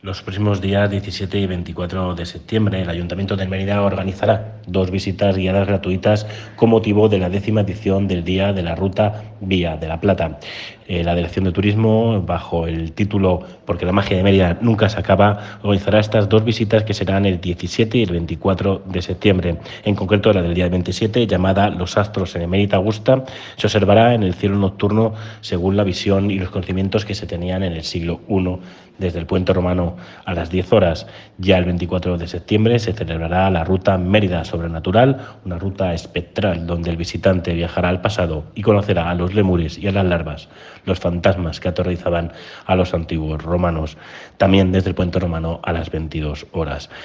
Los próximos días 17 y 24 de septiembre, el Ayuntamiento de Mérida organizará 2 visitas guiadas gratuitas con motivo de la 10ª edición del Día de la Ruta Vía de la Plata. La Dirección de Turismo, bajo el título Porque la magia de Mérida nunca se acaba, organizará estas 2 visitas que serán el 17 y el 24 de septiembre. En concreto, la del día 27, llamada Los astros en Emérita Augusta, se observará en el cielo nocturno según la visión y los conocimientos que se tenían en el siglo I desde el puente romano a las 10 horas. Ya el 24 de septiembre se celebrará la Ruta Mérida Sobrenatural, una ruta espectral donde el visitante viajará al pasado y conocerá a los lémures y a las larvas, los fantasmas que aterrorizaban a los antiguos romanos, también desde el puente romano a las 22 horas.